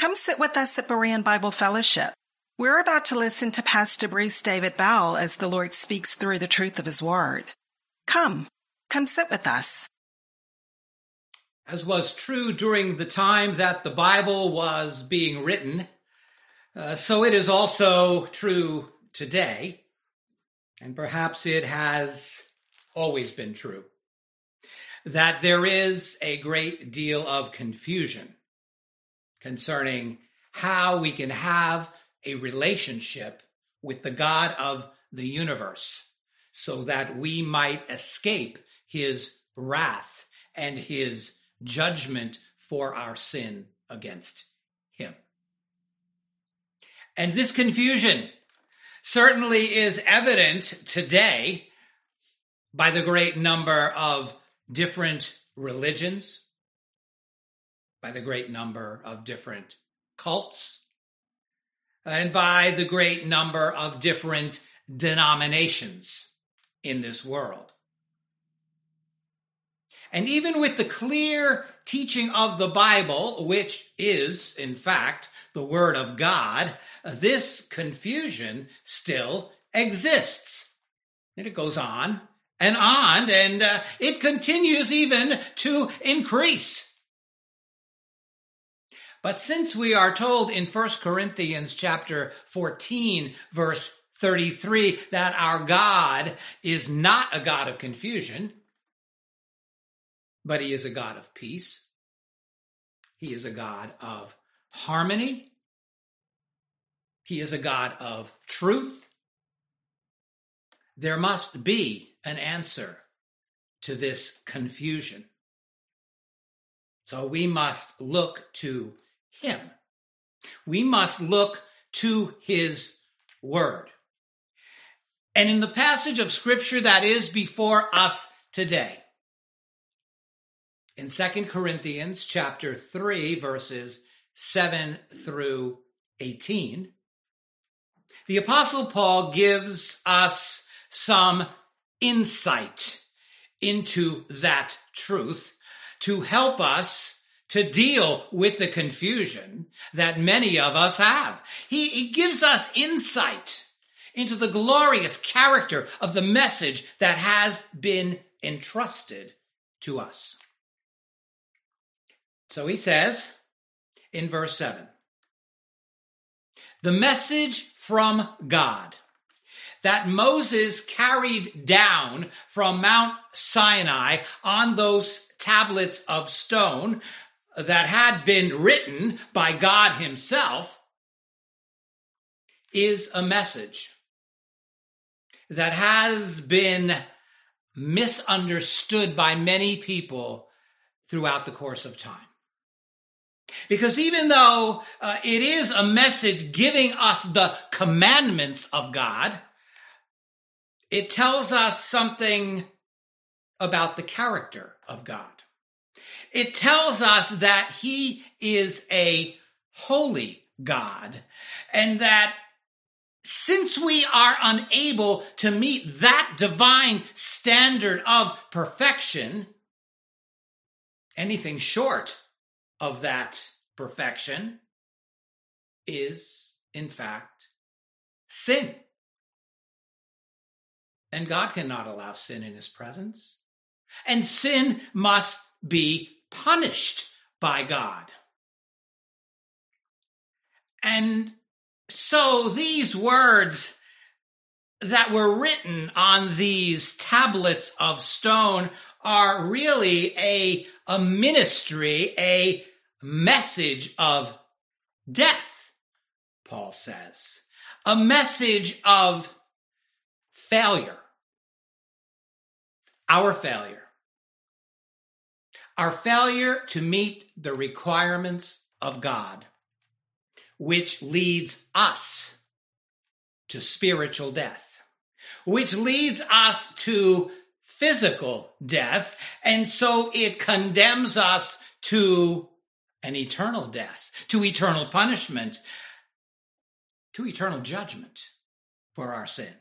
Come sit with us at Berean Bible Fellowship. We're about to listen to Pastor Bruce David Bell as the Lord speaks through the truth of his word. Come sit with us. As was true during the time that the Bible was being written, so it is also true today, and perhaps it has always been true, that there is a great deal of confusion concerning how we can have a relationship with the God of the universe so that we might escape his wrath and his judgment for our sin against him. And this confusion certainly is evident today by the great number of different religions, by the great number of different cults, and by the great number of different denominations in this world. And even with the clear teaching of the Bible, which is, in fact, the Word of God, this confusion still exists. And it goes on, and it continues even to increase. But since we are told in 1 Corinthians chapter 14, verse 33, that our God is not a God of confusion, but he is a God of peace. He is a God of harmony. He is a God of truth. There must be an answer to this confusion. So we must look to him. We must look to his word. And in the passage of scripture that is before us today, in 2 Corinthians chapter 3, verses 7 through 18, the Apostle Paul gives us some insight into that truth to help us to deal with the confusion that many of us have. He gives us insight into the glorious character of the message that has been entrusted to us. So he says in verse 7, the message from God that Moses carried down from Mount Sinai on those tablets of stone that had been written by God himself is a message that has been misunderstood by many people throughout the course of time. Because even though it is a message giving us the commandments of God, it tells us something about the character of God. It tells us that he is a holy God, and that since we are unable to meet that divine standard of perfection, anything short of that perfection is, in fact, sin. And God cannot allow sin in his presence. And sin must be punished by God. And so these words that were written on these tablets of stone are really a ministry, a message of death, Paul says. A message of failure. Our failure. Our failure to meet the requirements of God, which leads us to spiritual death, which leads us to physical death, and so it condemns us to an eternal death, to eternal punishment, to eternal judgment for our sin.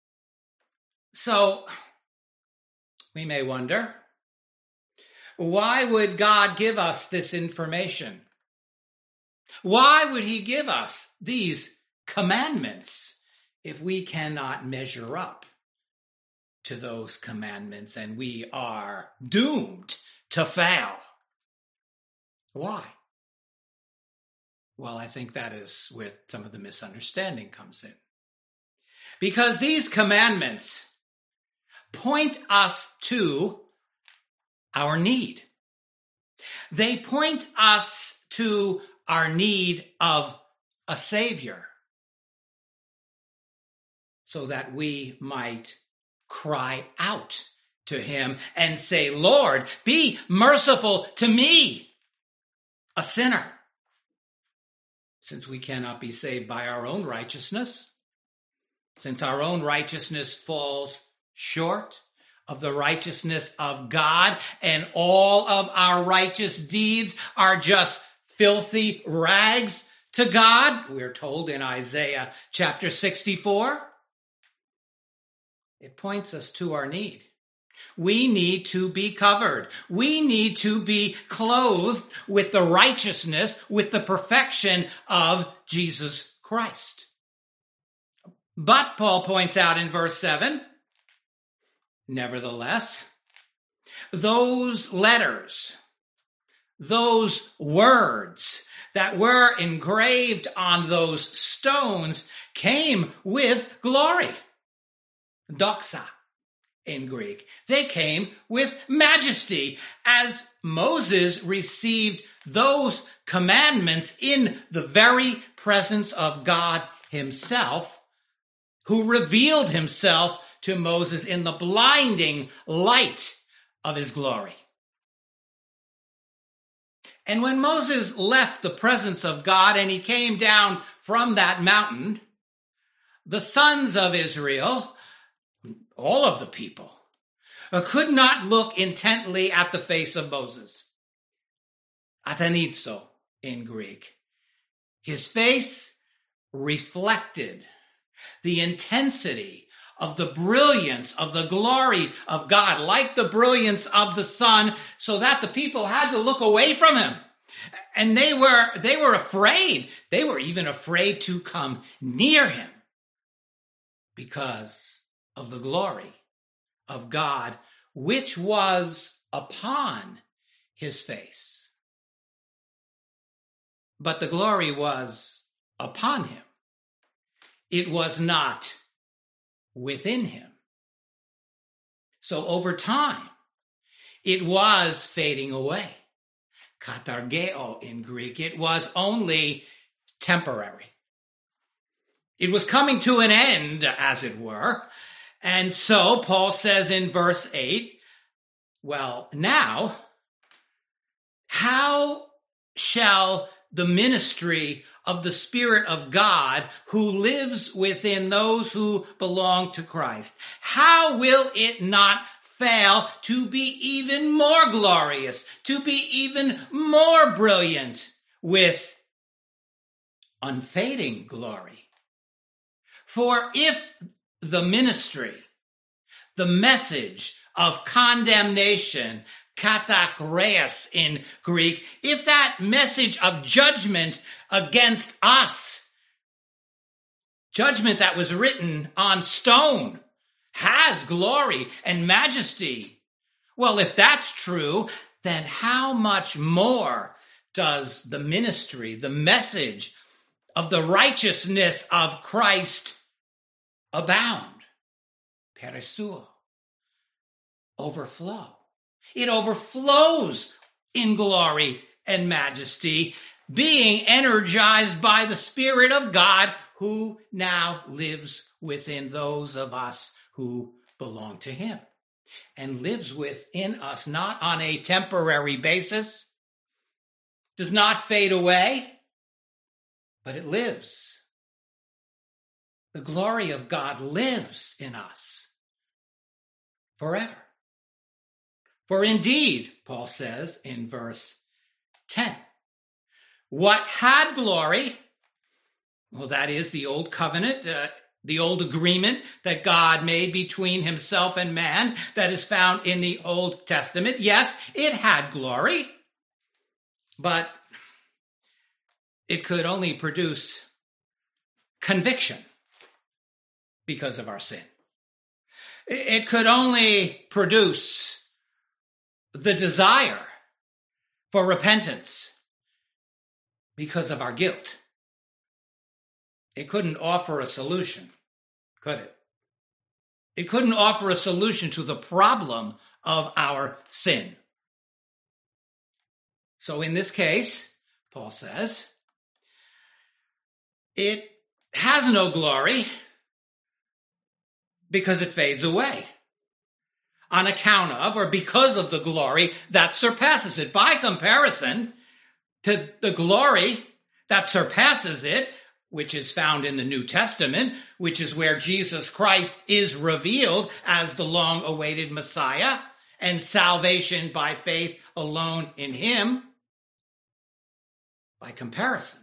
So we may wonder, why would God give us this information? Why would he give us these commandments if we cannot measure up to those commandments and we are doomed to fail? Why? Well, I think that is where some of the misunderstanding comes in. Because these commandments point us to our need. They point us to our need of a Savior so that we might cry out to him and say, Lord, be merciful to me, a sinner. Since we cannot be saved by our own righteousness, since our own righteousness falls short of the righteousness of God, and all of our righteous deeds are just filthy rags to God, we're told in Isaiah chapter 64. It points us to our need. We need to be covered. We need to be clothed with the righteousness, with the perfection of Jesus Christ. But Paul points out in verse 7, nevertheless, those letters, those words that were engraved on those stones came with glory. Doxa in Greek. They came with majesty as Moses received those commandments in the very presence of God himself, who revealed himself to Moses in the blinding light of his glory. And when Moses left the presence of God and he came down from that mountain, the sons of Israel, all of the people, could not look intently at the face of Moses. Atanizo in Greek. His face reflected the intensity of the brilliance of the glory of God, like the brilliance of the sun, so that the people had to look away from him. And they were afraid. They were even afraid to come near him because of the glory of God, which was upon his face. But the glory was upon him. It was not within him. So over time, it was fading away. Katargeo in Greek. It was only temporary. It was coming to an end, as it were. And so Paul says in verse 8, well, now, how shall the ministry of the Spirit of God who lives within those who belong to Christ, how will it not fail to be even more glorious, to be even more brilliant with unfading glory? For if the ministry, the message of condemnation, katakreas in Greek, if that message of judgment against us, judgment that was written on stone, has glory and majesty, well, if that's true, then how much more does the ministry, the message of the righteousness of Christ abound? Peresuo. Overflow. It overflows in glory and majesty, being energized by the Spirit of God who now lives within those of us who belong to him, and lives within us not on a temporary basis, does not fade away, but it lives. The glory of God lives in us forever. For indeed, Paul says in verse 10, what had glory, well, that is the old covenant, the old agreement that God made between himself and man that is found in the Old Testament. Yes, it had glory, but it could only produce conviction because of our sin. It could only produce the desire for repentance because of our guilt. It couldn't offer a solution, could it? It couldn't offer a solution to the problem of our sin. So in this case, Paul says, it has no glory because it fades away on account of or because of the glory that surpasses it. By comparison to the glory that surpasses it, which is found in the New Testament, which is where Jesus Christ is revealed as the long-awaited Messiah and salvation by faith alone in him. By comparison,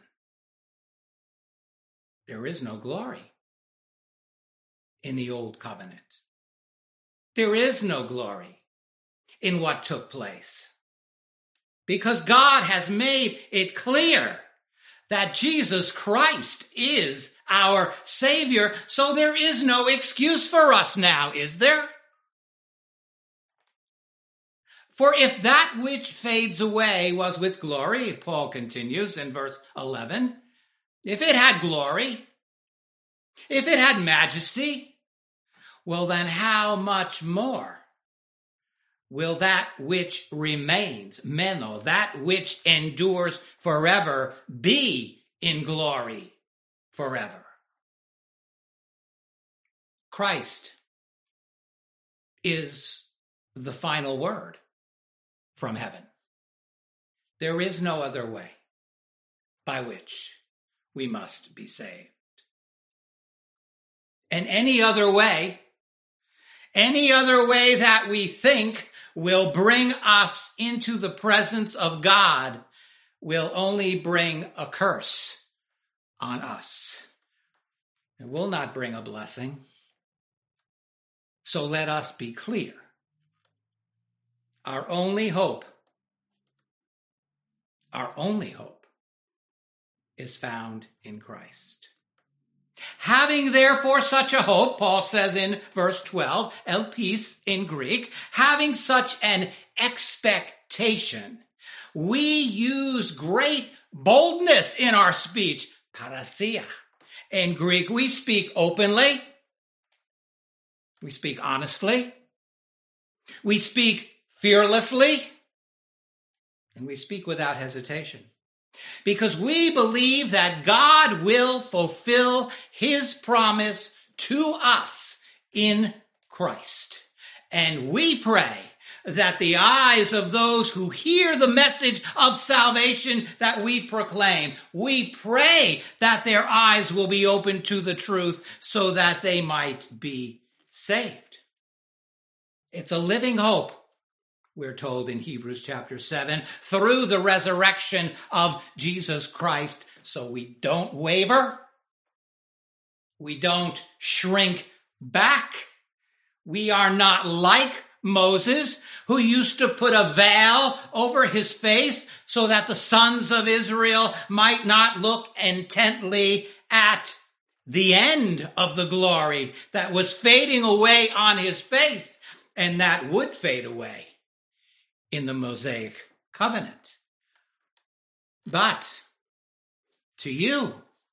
there is no glory in the Old Covenant. There is no glory in what took place because God has made it clear that Jesus Christ is our Savior, so there is no excuse for us now, is there? For if that which fades away was with glory, Paul continues in verse 11, if it had glory, if it had majesty, well then how much more will that which remains, meno, that which endures forever, be in glory forever? Christ is the final word from heaven. There is no other way by which we must be saved. And any other way that we think will bring us into the presence of God will only bring a curse on us. It will not bring a blessing. So let us be clear. Our only hope is found in Christ. Having therefore such a hope, Paul says in verse 12, elpis in Greek, having such an expectation, we use great boldness in our speech, parasia. In Greek, we speak openly, we speak honestly, we speak fearlessly, and we speak without hesitation. Because we believe that God will fulfill his promise to us in Christ. And we pray that the eyes of those who hear the message of salvation that we proclaim, we pray that their eyes will be open to the truth so that they might be saved. It's a living hope, we're told in Hebrews chapter 7, through the resurrection of Jesus Christ. So we don't waver. We don't shrink back. We are not like Moses, who used to put a veil over his face so that the sons of Israel might not look intently at the end of the glory that was fading away on his face, and that would fade away in the Mosaic covenant. But to you,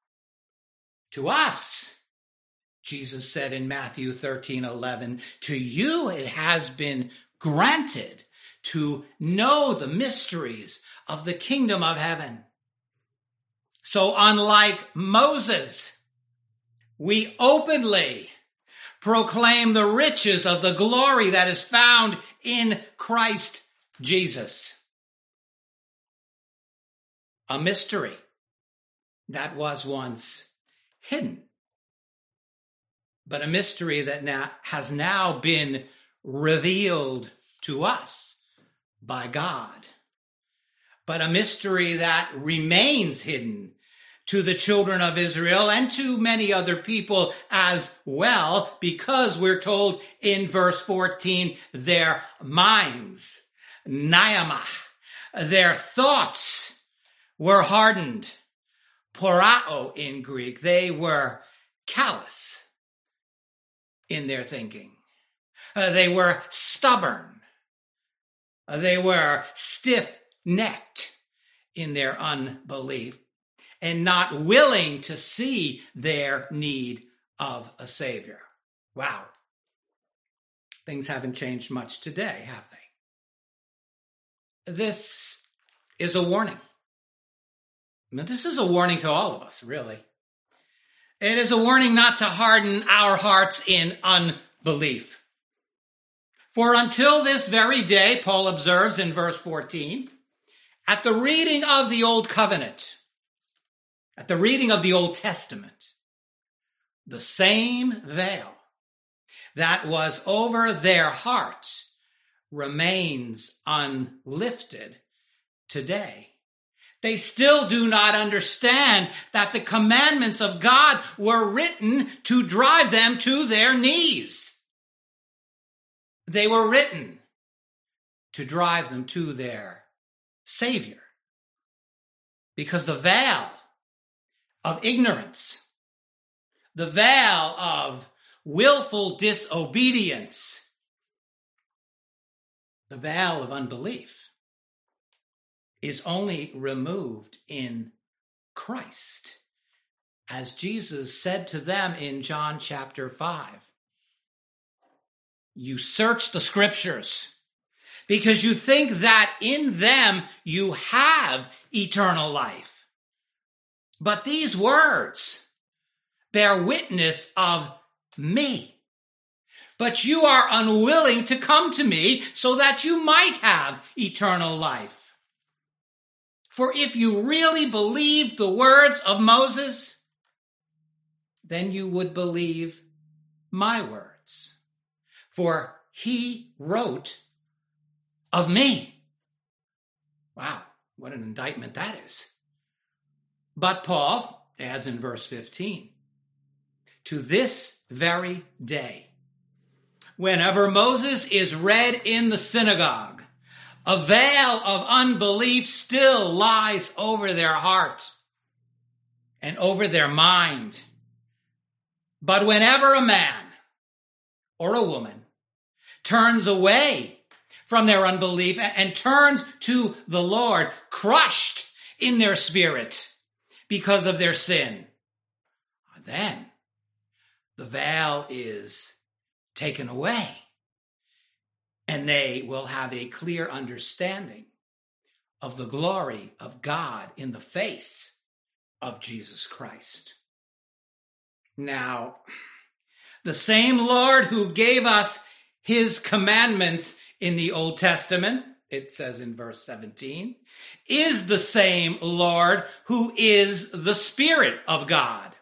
to us, Jesus said in Matthew 13:11, to you it has been granted to know the mysteries of the kingdom of heaven. So unlike Moses, we openly proclaim the riches of the glory that is found in Christ Jesus. A mystery that was once hidden, but a mystery that has now been revealed to us by God, but a mystery that remains hidden to the children of Israel and to many other people as well, because we're told in verse 14, their minds, nayamah, their thoughts were hardened porao in Greek. They were callous in their thinking. They were stubborn. They were stiff-necked in their unbelief and not willing to see their need of a Savior. Wow. Things haven't changed much today, have they? This is a warning. This is a warning to all of us, really. It is a warning not to harden our hearts in unbelief. For until this very day, Paul observes in verse 14, at the reading of the Old Covenant, at the reading of the Old Testament, the same veil that was over their hearts remains unlifted today. They still do not understand that the commandments of God were written to drive them to their knees. They were written to drive them to their Savior. Because the veil of ignorance, the veil of willful disobedience, the veil of unbelief is only removed in Christ. As Jesus said to them in John chapter 5, you search the scriptures because you think that in them you have eternal life. But these words bear witness of me. But you are unwilling to come to me so that you might have eternal life. For if you really believed the words of Moses, then you would believe my words. For he wrote of me. Wow, what an indictment that is. But Paul adds in verse 15, to this very day, whenever Moses is read in the synagogue, a veil of unbelief still lies over their heart and over their mind. But whenever a man or a woman turns away from their unbelief and turns to the Lord, crushed in their spirit because of their sin, then the veil is taken away. And they will have a clear understanding of the glory of God in the face of Jesus Christ. Now, the same Lord who gave us his commandments in the Old Testament, it says in verse 17, is the same Lord who is the Spirit of God.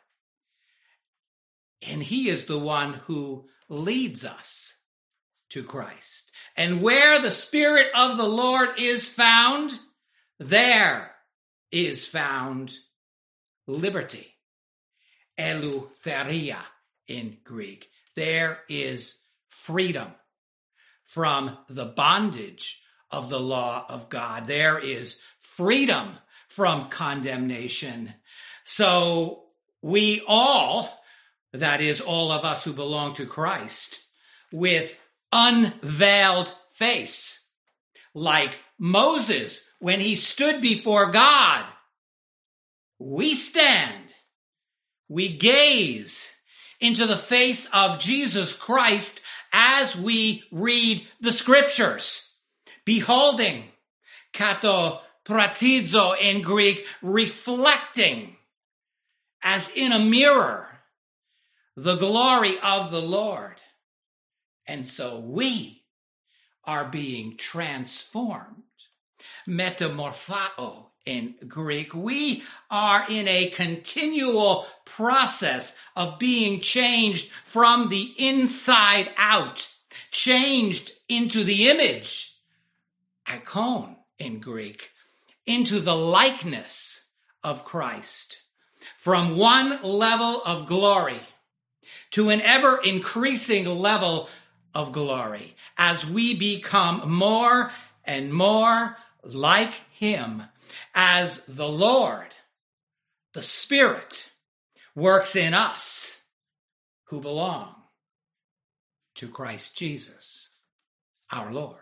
And he is the one who leads us to Christ. And where the Spirit of the Lord is found, there is found liberty. Eleutheria in Greek. There is freedom from the bondage of the law of God. There is freedom from condemnation. So we all, that is all of us who belong to Christ, with unveiled face, like Moses when he stood before God, we stand, we gaze into the face of Jesus Christ as we read the scriptures, beholding, katopratizo in Greek, reflecting as in a mirror the glory of the Lord. And so we are being transformed. Metamorphao in Greek. We are in a continual process of being changed from the inside out, changed into the image, icon in Greek, into the likeness of Christ. From one level of glory to an ever increasing level of glory as we become more and more like him as the Lord the Spirit works in us who belong to Christ Jesus, our Lord.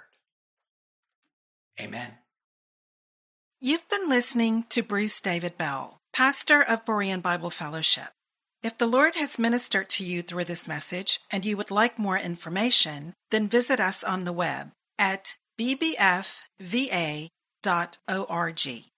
Amen. You've been listening to Bruce David Bell, pastor of Berean Bible Fellowship. If the Lord has ministered to you through this message and you would like more information, then visit us on the web at bbfva.org.